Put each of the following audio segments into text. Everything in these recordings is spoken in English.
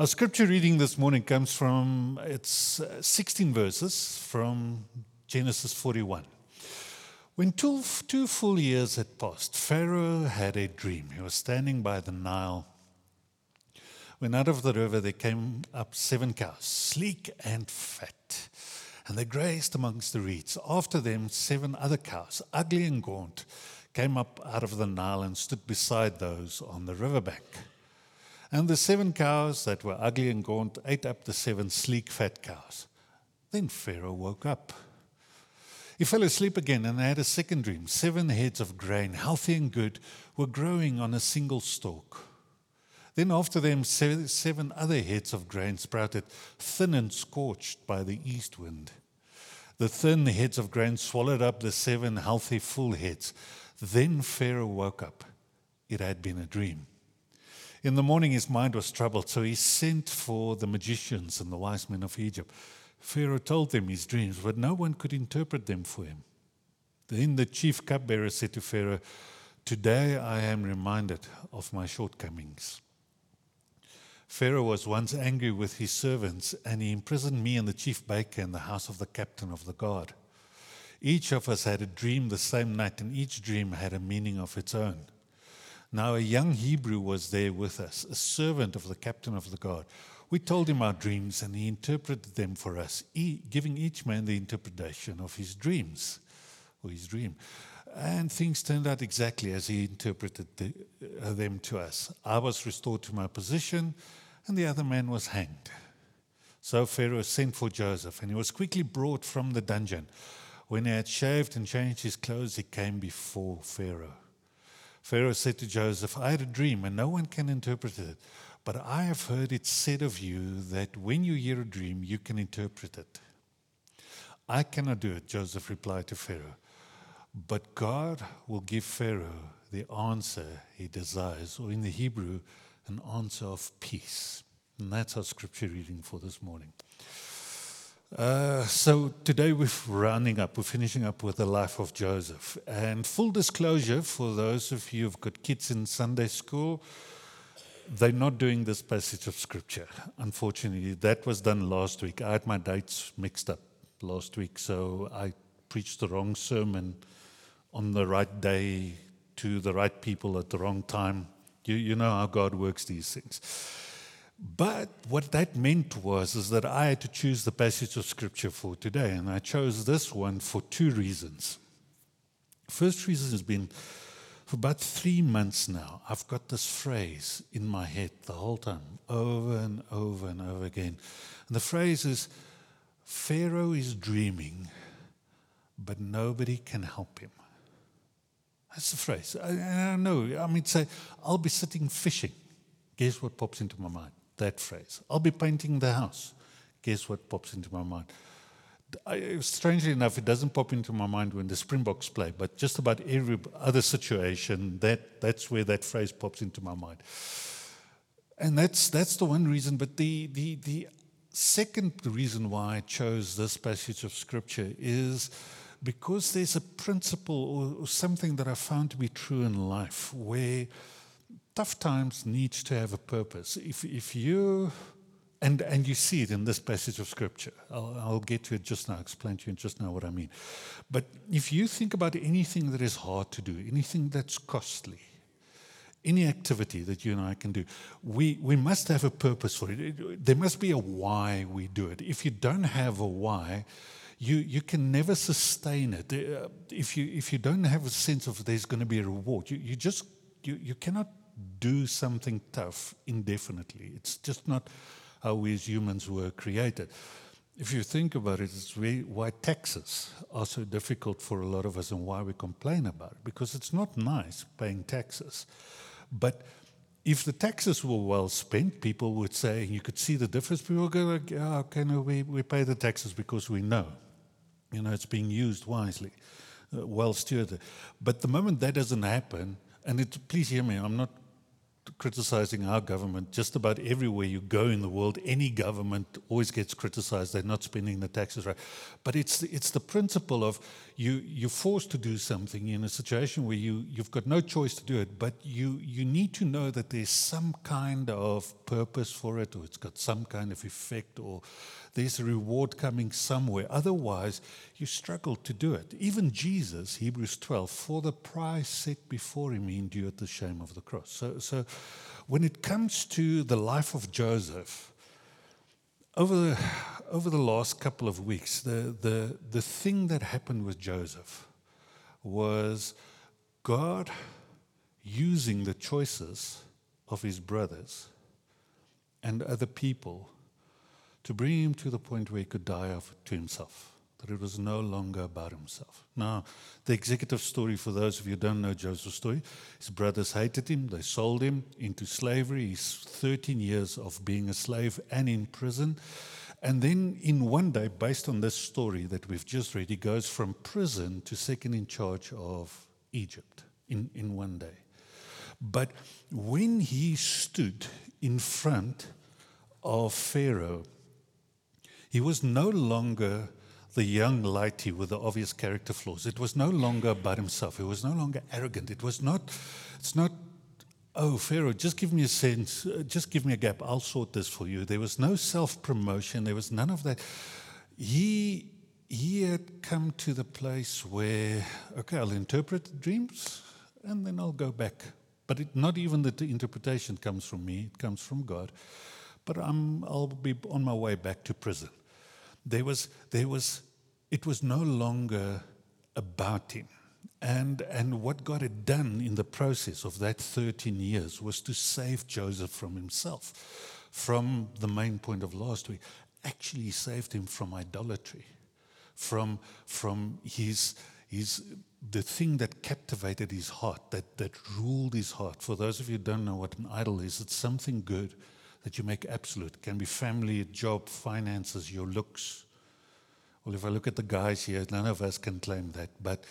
Our scripture reading this morning comes from, it's 16 verses from Genesis 41. When two full years had passed, Pharaoh had a dream. He was standing by the Nile when out of the river there came up 7 cows, sleek and fat, and they grazed amongst the reeds. After them, 7 other cows, ugly and gaunt, came up out of the Nile and stood beside those on the riverbank. And the 7 cows that were ugly and gaunt ate up the 7 sleek, fat cows. Then Pharaoh woke up. He fell asleep again and had a second dream. 7 heads of grain, healthy and good, were growing on a single stalk. Then after them, 7 other heads of grain sprouted, thin and scorched by the east wind. The thin heads of grain swallowed up the 7 healthy, full heads. Then Pharaoh woke up. It had been a dream. In the morning his mind was troubled, so he sent for the magicians and the wise men of Egypt. Pharaoh told them his dreams, but no one could interpret them for him. Then the chief cupbearer said to Pharaoh, "Today I am reminded of my shortcomings. Pharaoh was once angry with his servants, and he imprisoned me and the chief baker in the house of the captain of the guard. Each of us had a dream the same night, and each dream had a meaning of its own. Now a young Hebrew was there with us, a servant of the captain of the guard. We told him our dreams, and he interpreted them for us, giving each man the interpretation of his dreams, or his dream. And things turned out exactly as he interpreted them to us. I was restored to my position, and the other man was hanged." So Pharaoh sent for Joseph, and he was quickly brought from the dungeon. When he had shaved and changed his clothes, he came before Pharaoh. Pharaoh said to Joseph, "I had a dream, and no one can interpret it. But I have heard it said of you that when you hear a dream, you can interpret it." "I cannot do it," Joseph replied to Pharaoh. "But God will give Pharaoh the answer he desires," or in the Hebrew, an answer of peace. And that's our scripture reading for this morning. So today we're finishing up with the life of Joseph. And full disclosure, for those of you who've got kids in Sunday school, they're not doing this passage of scripture. Unfortunately, that was done last week. I had my dates mixed up last week, so I preached the wrong sermon on the right day to the right people at the wrong time. You know how God works these things. But what that meant is that I had to choose the passage of scripture for today, and I chose this one for 2 reasons. First reason has been, for about 3 months now, I've got this phrase in my head the whole time, over and over and over again. And the phrase is, Pharaoh is dreaming, but nobody can help him. That's the phrase. I know. I mean, say, I'll be sitting fishing. Guess what pops into my mind? That phrase. I'll be painting the house. Guess what pops into my mind? Strangely enough, it doesn't pop into my mind when the Springboks play, but just about every other situation, that's where that phrase pops into my mind. And that's the one reason. But the second reason why I chose this passage of Scripture is because there's a principle or something that I found to be true in life where tough times need to have a purpose. If you, and you see it in this passage of Scripture. I'll get to it just now, explain to you just now what I mean. But if you think about anything that is hard to do, anything that's costly, any activity that you and I can do, we must have a purpose for it. There must be a why we do it. If you don't have a why, you can never sustain it. If you don't have a sense of there's going to be a reward, you cannot do something tough indefinitely. It's just not how we as humans were created. If you think about it, it's why taxes are so difficult for a lot of us and why we complain about it, because it's not nice paying taxes. But if the taxes were well spent, people would say, and you could see the difference, people would go like, okay, no, we pay the taxes because we know. It's being used wisely, well stewarded. But the moment that doesn't happen, and please hear me, I'm not criticizing our government. Just about everywhere you go in the world, any government always gets criticized. They're not spending the taxes right. But it's the principle of you're forced to do something in a situation where you've got no choice to do it, but you need to know that there's some kind of purpose for it, or it's got some kind of effect, or there's a reward coming somewhere. Otherwise, you struggle to do it. Even Jesus, Hebrews 12, for the prize set before him, he endured the shame of the cross. So when it comes to the life of Joseph, over the last couple of weeks, the thing that happened with Joseph was God using the choices of his brothers and other people to bring him to the point where he could die to himself, that it was no longer about himself. Now, the executive story, for those of you who don't know Joseph's story, his brothers hated him. They sold him into slavery. He's 13 years of being a slave and in prison. And then in one day, based on this story that we've just read, he goes from prison to second in charge of Egypt in one day. But when he stood in front of Pharaoh, he was no longer the young lighty with the obvious character flaws. It was no longer about himself. It was no longer arrogant. It's not, oh, Pharaoh, just give me a sense, just give me a gap, I'll sort this for you. There was no self-promotion. There was none of that. He had come to the place where, okay, I'll interpret dreams, and then I'll go back. But not even the interpretation comes from me. It comes from God. But I'll be on my way back to prison. It was no longer about him. And what God had done in the process of that 13 years was to save Joseph from himself, from the main point of last week. Actually, he saved him from idolatry, from his the thing that captivated his heart, that ruled his heart. For those of you who don't know what an idol is, it's something good that you make absolute. It can be family, job, finances, your looks. Well, if I look at the guys here, none of us can claim that. But,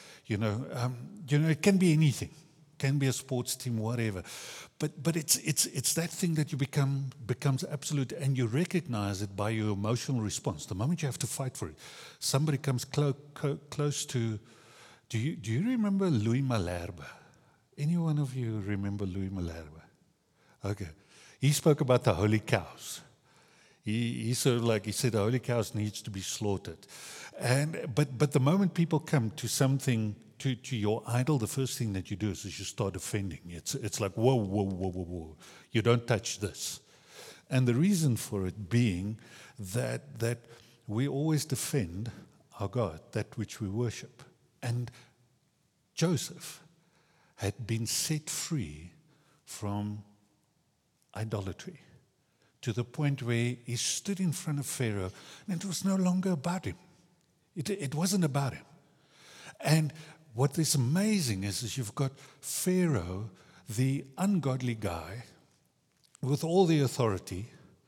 it can be anything. It can be a sports team, whatever. But it's that thing that you becomes absolute, and you recognize it by your emotional response. The moment you have to fight for it, somebody comes close to... Do you remember Louis Malherbe? Any one of you remember Louis Malherbe? Okay. He spoke about the holy cows. He sort of he said the holy cows needs to be slaughtered. But the moment people come to something, to your idol, the first thing that you do is you start offending. It's like, whoa, whoa, whoa, whoa, whoa. You don't touch this. And the reason for it being that we always defend our God, that which we worship. And Joseph had been set free from idolatry to the point where he stood in front of Pharaoh and it was no longer about him. It wasn't about him. And what is amazing is you've got Pharaoh, the ungodly guy, with all the authority,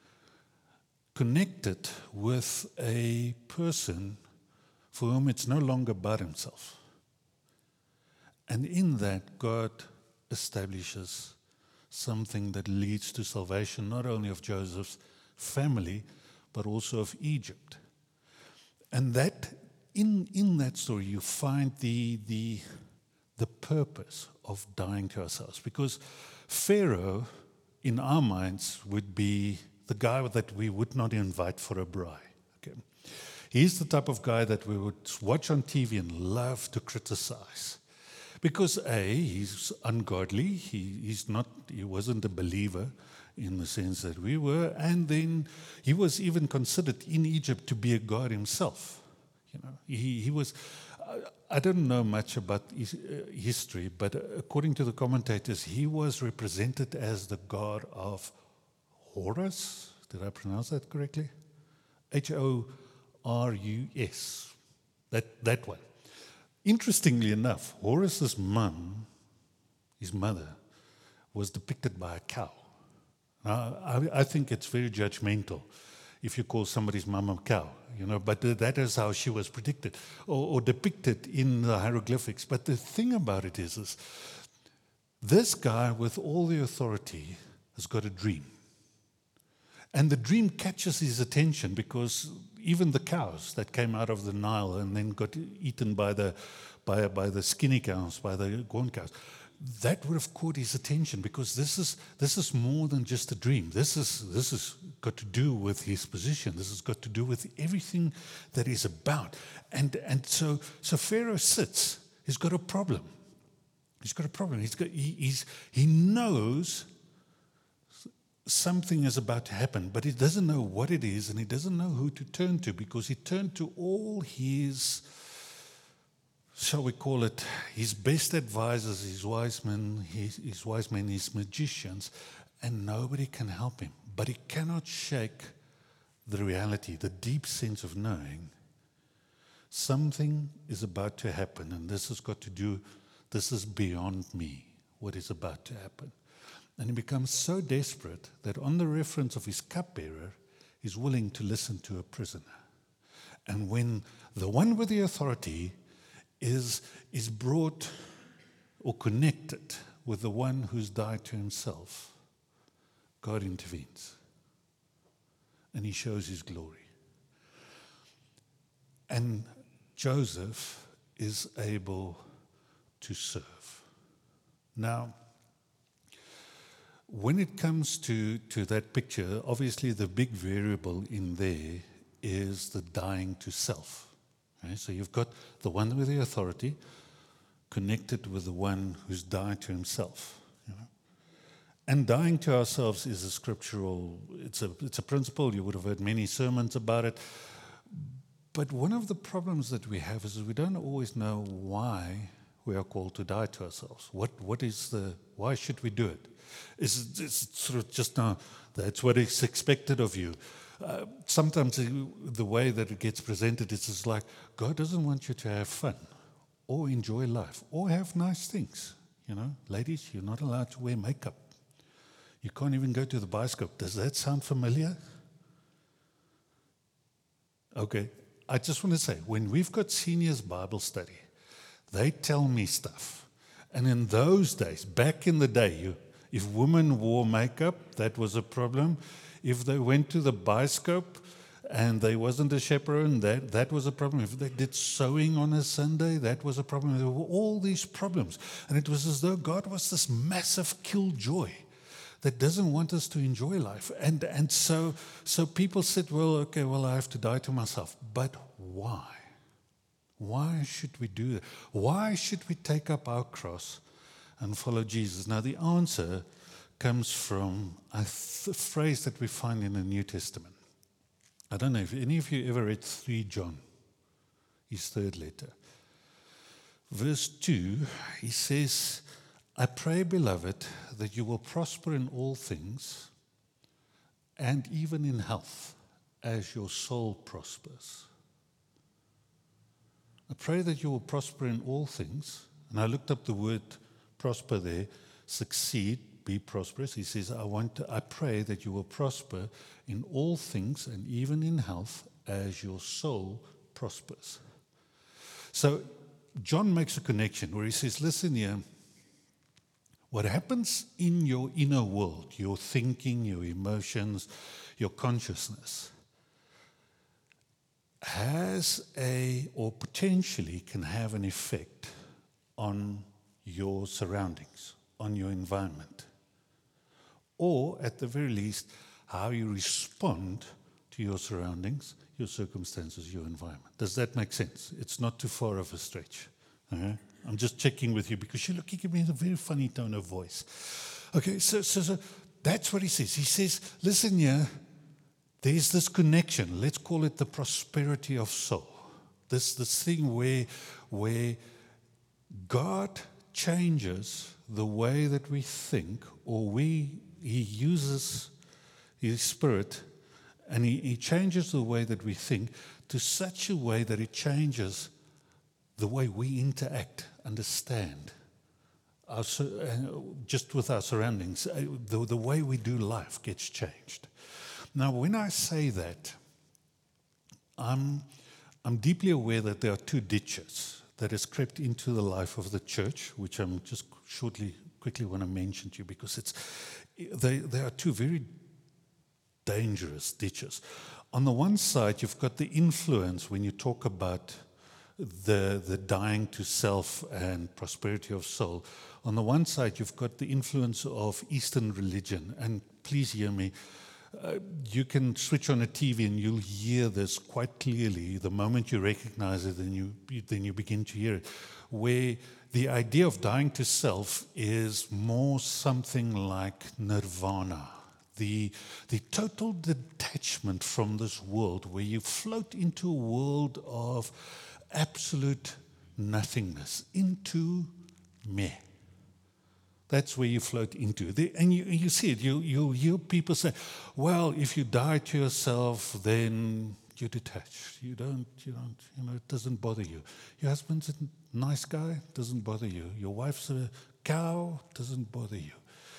connected with a person for whom it's no longer about himself. And in that, God establishes something that leads to salvation, not only of Joseph's family, but also of Egypt. And that, in that story, you find the purpose of dying to ourselves. Because Pharaoh, in our minds, would be the guy that we would not invite for a braai. Okay. He's the type of guy that we would watch on TV and love to criticize. Because A, he's ungodly, he wasn't a believer in the sense that we were, and then he was even considered in Egypt to be a god himself. He was, I don't know much about his history, but according to the commentators, he was represented as the god of Horus. Did I pronounce that correctly? Horus. That one. Interestingly enough, Horus's mum, his mother, was depicted by a cow. Now, I think it's very judgmental if you call somebody's mum a cow, but that is how she was predicted or depicted in the hieroglyphics. But the thing about it is this guy with all the authority has got a dream. And the dream catches his attention because even the cows that came out of the Nile and then got eaten by the skinny cows, by the corn cows, that would have caught his attention, because this is more than just a dream. This is got to do with his position. This has got to do with everything that he's about. And so Pharaoh sits. He's got a problem. He's got a problem. He knows something is about to happen, but he doesn't know what it is, and he doesn't know who to turn to, because he turned to all his, shall we call it, his best advisors, his wise men, his magicians, and nobody can help him. But he cannot shake the reality, the deep sense of knowing something is about to happen, and this is beyond me, what is about to happen. And he becomes so desperate that on the reference of his cupbearer, he's willing to listen to a prisoner. And when the one with the authority is brought or connected with the one who's died to himself, God intervenes. And he shows his glory. And Joseph is able to serve. Now, when it comes to that picture, obviously the big variable in there is the dying to self. Okay? So you've got the one with the authority connected with the one who's died to himself. You know? And dying to ourselves is a scriptural, it's a principle. You would have heard many sermons about it. But one of the problems that we have is we don't always know why we are called to die to ourselves. Why should we do it? It's sort of just now, that's what is expected of you. Sometimes the way that it gets presented is just like, God doesn't want you to have fun or enjoy life or have nice things. You know, ladies, you're not allowed to wear makeup. You can't even go to the bioscope. Does that sound familiar? Okay, I just want to say, when we've got seniors Bible study, they tell me stuff. And in those days, back in the day, if women wore makeup, that was a problem. If they went to the bioscope and there wasn't a chaperone, that was a problem. If they did sewing on a Sunday, that was a problem. There were all these problems. And it was as though God was this massive killjoy that doesn't want us to enjoy life. And so people said, I have to die to myself. But why? Why should we do that? Why should we take up our cross and follow Jesus? Now, the answer comes from a phrase that we find in the New Testament. I don't know if any of you ever read 3 John, his third letter. Verse 2, he says, I pray, beloved, that you will prosper in all things and even in health as your soul prospers. I pray that you will prosper in all things. And I looked up the word prosper there, succeed, be prosperous. He says, I pray that you will prosper in all things and even in health as your soul prospers. So John makes a connection where he says, listen here, what happens in your inner world, your thinking, your emotions, your consciousness, or potentially can have an effect on your surroundings, on your environment, or at the very least, how you respond to your surroundings, your circumstances, your environment. Does that make sense? It's not too far of a stretch. Okay? I'm just checking with you because you're looking at me with a very funny tone of voice. Okay, so that's what he says. He says, listen here, there's this connection. Let's call it the prosperity of soul. This thing where God changes the way that we think, or He uses His Spirit, and He changes the way that we think to such a way that it changes the way we interact, understand, just with our surroundings. The way we do life gets changed. Now, when I say that, I'm deeply aware that there are 2 ditches that has crept into the life of the church, which I'm just quickly want to mention to you because they are 2 very dangerous ditches. On the one side, you've got the influence when you talk about the dying to self and prosperity of soul. On the one side, you've got the influence of Eastern religion. And please hear me. You can switch on a TV and you'll hear this quite clearly. The moment you recognize it, then you begin to hear it. Where the idea of dying to self is more something like nirvana. The total detachment from this world, where you float into a world of absolute nothingness, into me. That's where you float into. And you see it. You'll hear people say, well, if you die to yourself, then you're detached. You don't, it doesn't bother you. Your husband's a nice guy, doesn't bother you. Your wife's a cow, doesn't bother you.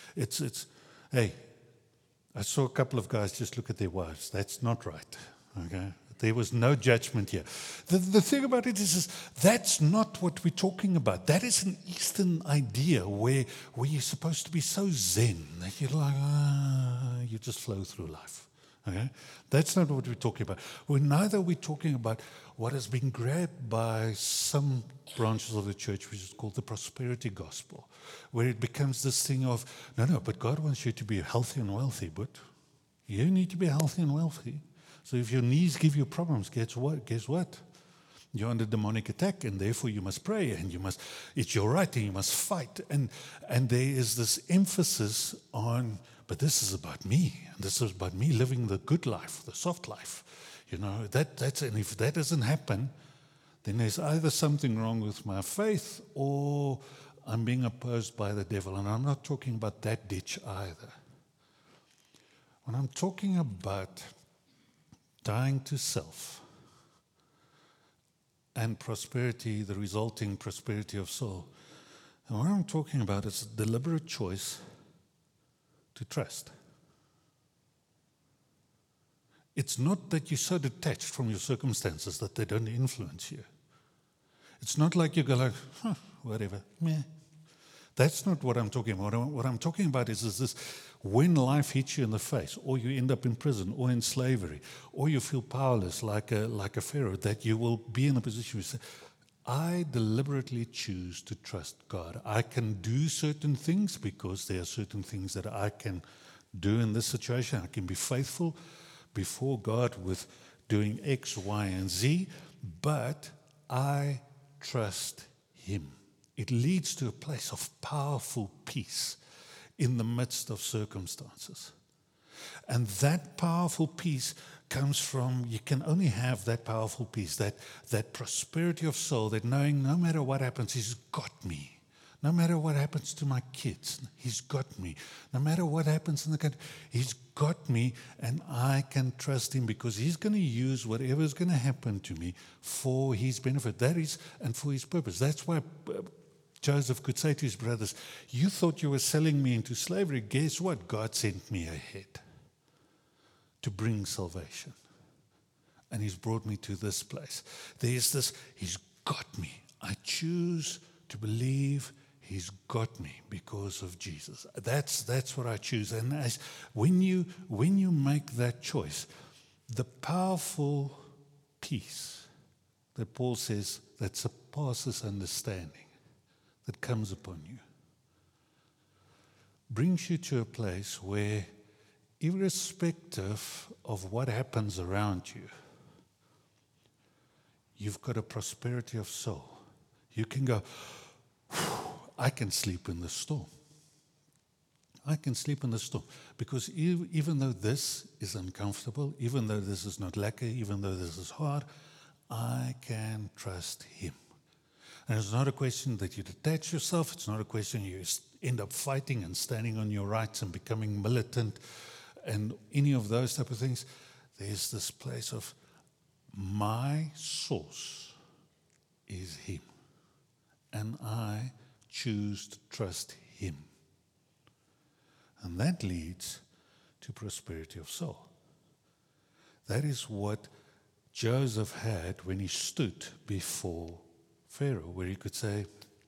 Hey, I saw a couple of guys just look at their wives. That's not right, okay? There was no judgment here. The thing about it is that's not what we're talking about. That is an Eastern idea where you're supposed to be so zen that you're like, you just flow through life. Okay? That's not what we're talking about. Neither are we talking about what has been grabbed by some branches of the church, which is called the prosperity gospel, where it becomes this thing of, no, but God wants you to be healthy and wealthy, but you need to be healthy and wealthy. So if your knees give you problems, guess what? You're under demonic attack, and therefore you must pray, and it's your right, and you must fight. And there is this emphasis on, but this is about me, and this is about me living the good life, the soft life. And if that doesn't happen, then there's either something wrong with my faith, or I'm being opposed by the devil. And I'm not talking about that ditch either. When I'm talking about dying to self and prosperity, the resulting prosperity of soul, and what I'm talking about is a deliberate choice to trust. It's not that you're so detached from your circumstances that they don't influence you. It's not like you go like, whatever, meh. That's not what I'm talking about. What I'm talking about is this: when life hits you in the face, or you end up in prison, or in slavery, or you feel powerless like a Pharaoh, that you will be in a position where you say, I deliberately choose to trust God. I can do certain things because there are certain things that I can do in this situation. I can be faithful before God with doing X, Y, and Z, but I trust Him. It leads to a place of powerful peace in the midst of circumstances. And that powerful peace comes from, you can only have that powerful peace, that prosperity of soul, that knowing no matter what happens, He's got me. No matter what happens to my kids, He's got me. No matter what happens in the country, He's got me, and I can trust Him because He's going to use whatever is going to happen to me for His benefit. That is, and for His purpose. That's why Joseph could say to his brothers, you thought you were selling me into slavery. Guess what? God sent me ahead to bring salvation. And He's brought me to this place. There's this, He's got me. I choose to believe He's got me because of Jesus. That's what I choose. And when you make that choice, the powerful peace that Paul says that surpasses understanding, that comes upon you, brings you to a place where, irrespective of what happens around you, you've got a prosperity of soul. You can go, I can sleep in the storm. I can sleep in the storm. Because even though this is uncomfortable, even though this is not lacquer, even though this is hard, I can trust Him. And it's not a question that you detach yourself. It's not a question you end up fighting and standing on your rights and becoming militant and any of those type of things. There's this place of, my source is Him. And I choose to trust Him. And that leads to prosperity of soul. That is what Joseph had when he stood before Pharaoh, where he could say,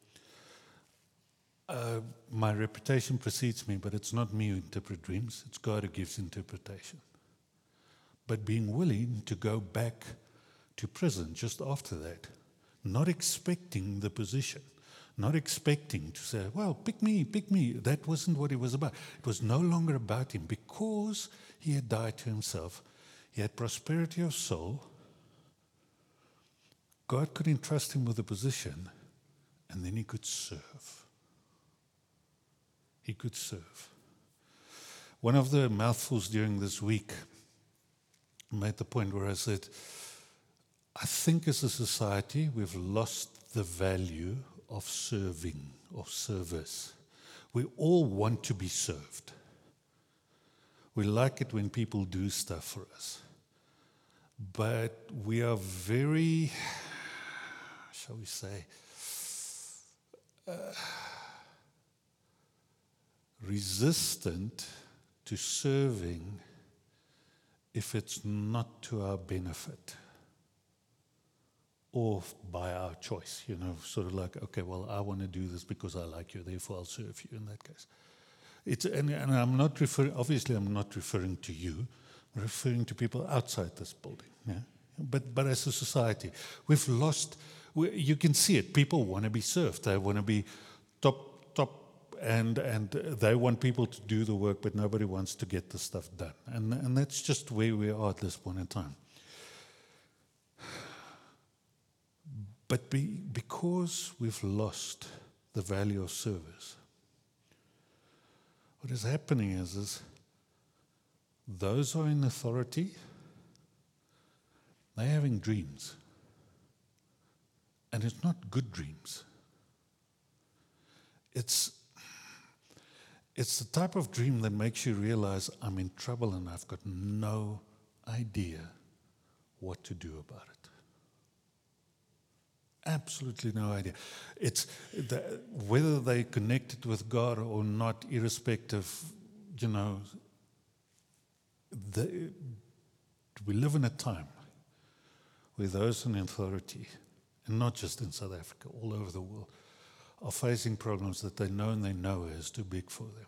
my reputation precedes me, but it's not me who interprets dreams. It's God who gives interpretation. but being willing to go back to prison just after that, not expecting the position, not expecting to say, well, pick me, pick me. That wasn't what it was about. It was no longer about him because he had died to himself. He had prosperity of soul. God could entrust him with a position, and then he could serve. He could serve. One of the mouthfuls during this week made the point where I said, I think as a society we've lost the value of serving, of service. We all want to be served. We like it when people do stuff for us. But we are very, shall we say, resistant to serving if it's not to our benefit or by our choice, sort of like, okay, well, I want to do this because I like you, therefore I'll serve you in that case. And I'm not obviously I'm not referring to you, I'm referring to people outside this building. Yeah? But as a society, we've lost, you can see it, people want to be served, they want to be top, and they want people to do the work, but nobody wants to get the stuff done. And that's just where we are at this point in time. But because we've lost the value of service, what is happening is those who are in authority, they're having dreams. And it's not good dreams. It's the type of dream that makes you realize I'm in trouble and I've got no idea what to do about it. Absolutely no idea. It's whether they connected with God or not, irrespective, we live in a time where those in authority, and not just in South Africa, all over the world, are facing problems that they know is too big for them.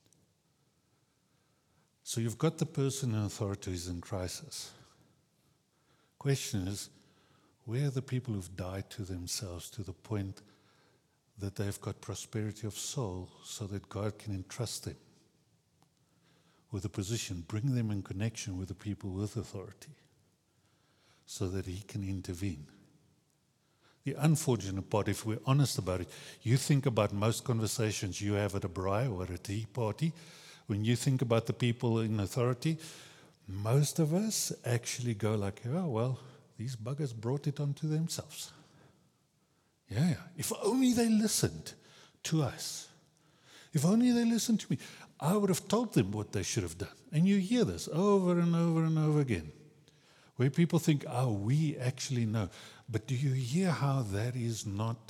So you've got the person in authority who's in crisis. Question is, where are the people who've died to themselves to the point that they've got prosperity of soul so that God can entrust them with a position, bring them in connection with the people with authority so that He can intervene? The unfortunate part, if we're honest about it, you think about most conversations you have at a braai or at a tea party, when you think about the people in authority, most of us actually go like, oh, well, these buggers brought it onto themselves. Yeah. If only they listened to us. If only they listened to me. I would have told them what they should have done. And you hear this over and over and over again, where people think, oh, we actually know. But do you hear how that is not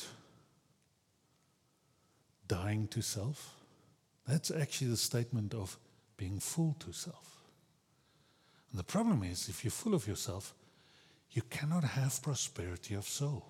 dying to self? That's actually the statement of being full to self. And the problem is, if you're full of yourself, you cannot have prosperity of soul.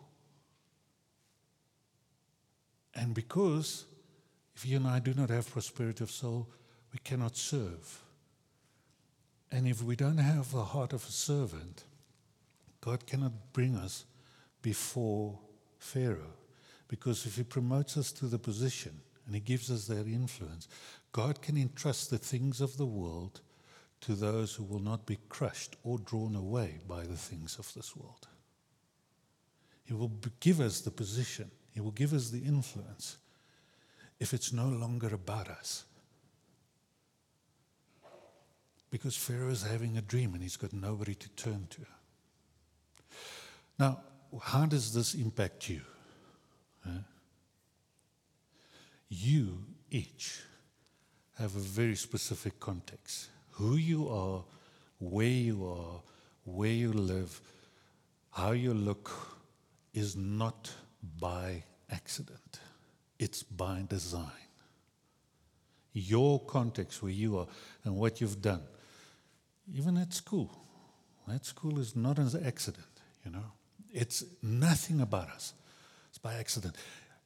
And because if you and I do not have prosperity of soul, we cannot serve. And if we don't have the heart of a servant, God cannot bring us before Pharaoh. Because if He promotes us to the position and He gives us that influence, God can entrust the things of the world to those who will not be crushed or drawn away by the things of this world. He will give us the position. He will give us the influence if it's no longer about us. Because Pharaoh is having a dream and he's got nobody to turn to. Now, how does this impact you? You each have a very specific context. Who you are, where you live, how you look is not by accident. It's by design. Your context, where you are, and what you've done. Even at school. That school is not an accident, It's nothing about us. It's by accident.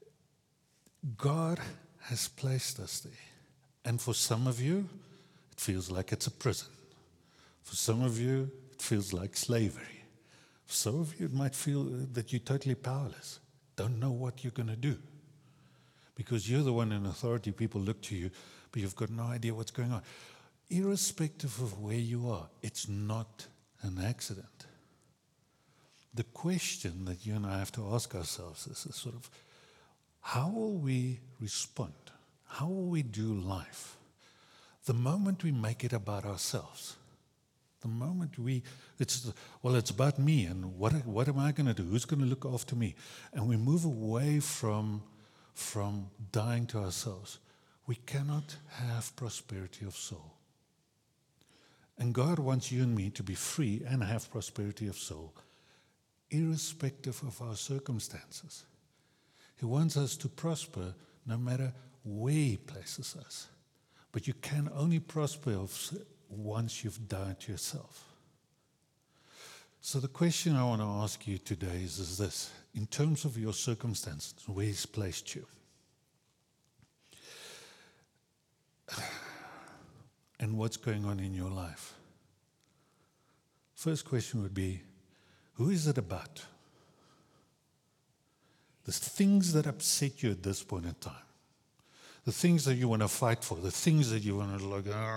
God has placed us there. And for some of you, it feels like it's a prison. For some of you, it feels like slavery. For some of you, it might feel that you're totally powerless, don't know what you're going to do. Because you're the one in authority, people look to you, but you've got no idea what's going on. Irrespective of where you are, it's not an accident. The question that you and I have to ask ourselves is sort of, how will we respond? How will we do life? The moment we make it about ourselves, the moment it's about me, and what am I going to do? Who's going to look after me? And we move away from dying to ourselves. We cannot have prosperity of soul. And God wants you and me to be free and have prosperity of soul, irrespective of our circumstances. He wants us to prosper no matter where He places us. But you can only prosper once you've died to yourself. So the question I want to ask you today is this. In terms of your circumstances, where He's placed you, and what's going on in your life. First question would be, who is it about? The things that upset you at this point in time. The things that you want to fight for. The things that you want to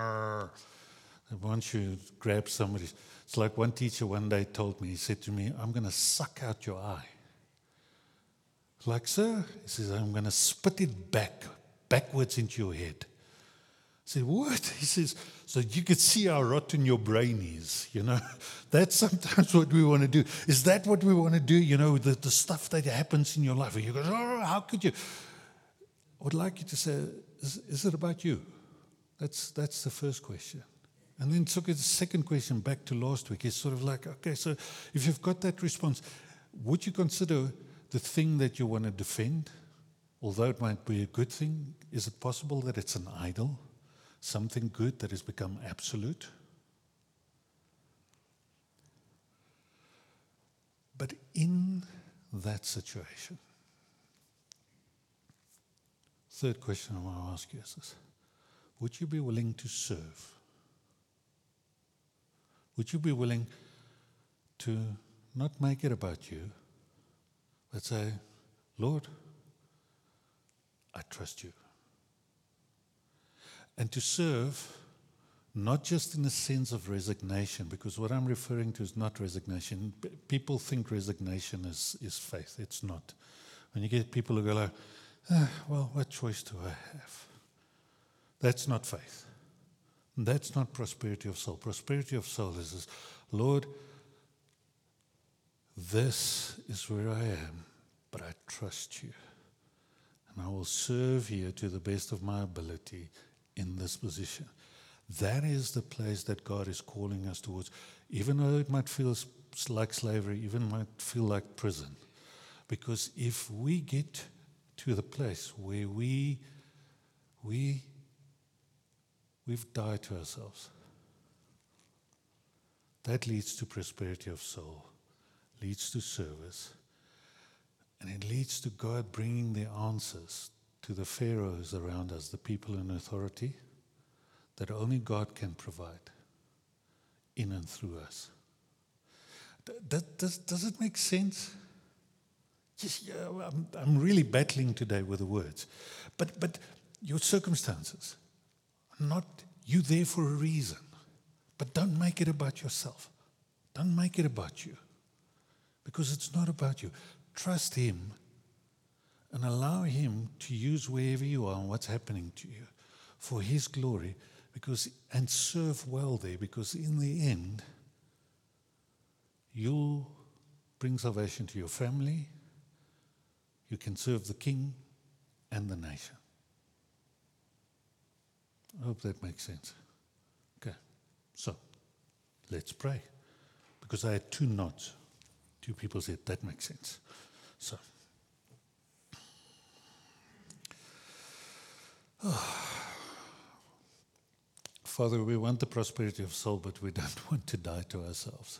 once you grab somebody. It's like one teacher one day told me, he said to me, I'm going to suck out your eye. Like, sir? He says, I'm going to spit it backwards into your head. I said, what? He says, so you could see how rotten your brain is, That's sometimes what we want to do. Is that what we want to do? The stuff that happens in your life. And you go, oh, how could you? I would like you to say, is it about you? That's the first question. And then took the second question back to last week. It's sort of like, okay, so if you've got that response, would you consider the thing that you want to defend, although it might be a good thing, is it possible that it's an idol? Something good that has become absolute? But in that situation, third question I want to ask you is this. Would you be willing to serve? Would you be willing to not make it about you, but say, Lord, I trust you. And to serve, not just in the sense of resignation, because what I'm referring to is not resignation. People think resignation is faith. It's not. When you get people who go like, well, what choice do I have? That's not faith. That's not prosperity of soul. Prosperity of soul is this, Lord, this is where I am, but I trust you. And I will serve you to the best of my ability in this position. That is the place that God is calling us towards, even though it might feel like slavery, even might feel like prison. Because if we get to the place where we've died to ourselves, that leads to prosperity of soul, leads to service, and it leads to God bringing the answers to the pharaohs around us, the people in authority, that only God can provide in and through us. Does it make sense? I'm really battling today with the words. But your circumstances, not you there for a reason. But don't make it about yourself. Don't make it about you. Because it's not about you. Trust Him and allow Him to use wherever you are and what's happening to you for His glory, and serve well there, because in the end, you'll bring salvation to your family, you can serve the King and the nation. I hope that makes sense. Okay, so let's pray. Because I had two nods. Two people said, that makes sense. So, Father, we want the prosperity of soul, but we don't want to die to ourselves.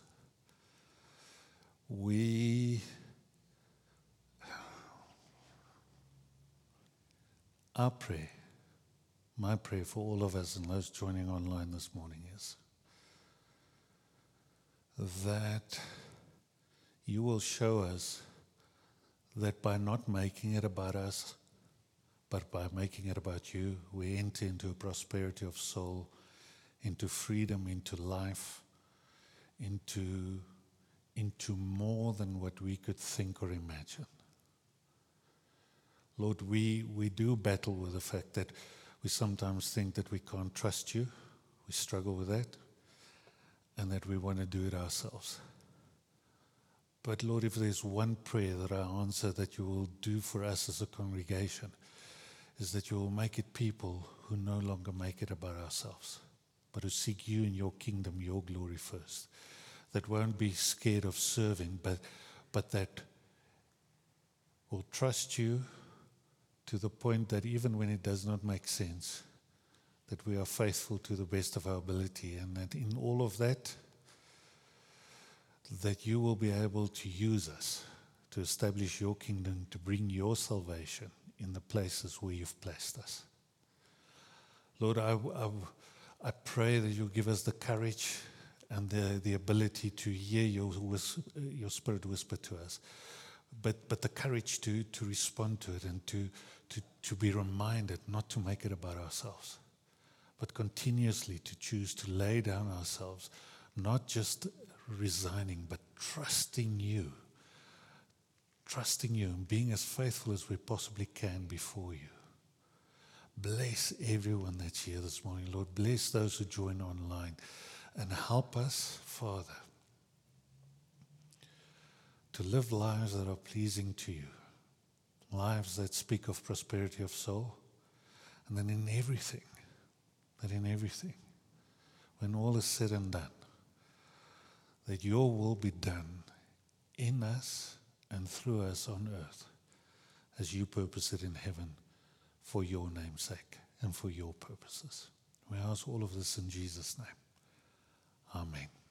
Our prayer, my prayer for all of us and those joining online this morning is, that you will show us that by not making it about us, but by making it about you, we enter into a prosperity of soul, into freedom, into life, into more than what we could think or imagine. Lord, we do battle with the fact that we sometimes think that we can't trust you. We struggle with that, and that we want to do it ourselves. But Lord, if there's one prayer that I answer that you will do for us as a congregation, is that you will make it people who no longer make it about ourselves, but who seek you and your kingdom, your glory first. That won't be scared of serving, but that will trust you to the point that even when it does not make sense, that we are faithful to the best of our ability, and that in all of that, that you will be able to use us to establish your kingdom, to bring your salvation in the places where you've placed us. Lord, I pray that you'll give us the courage and the ability to hear your Spirit whisper to us, but the courage to respond to it, and to be reminded not to make it about ourselves, but continuously to choose to lay down ourselves, not just resigning, but trusting you and being as faithful as we possibly can before you. Bless everyone that's here this morning, Lord. Bless those who join online, and help us, Father, to live lives that are pleasing to you, lives that speak of prosperity of soul, and then in everything, when all is said and done, that your will be done in us and through us on earth as you purpose it in heaven for your name's sake and for your purposes. We ask all of this in Jesus' name. Amen.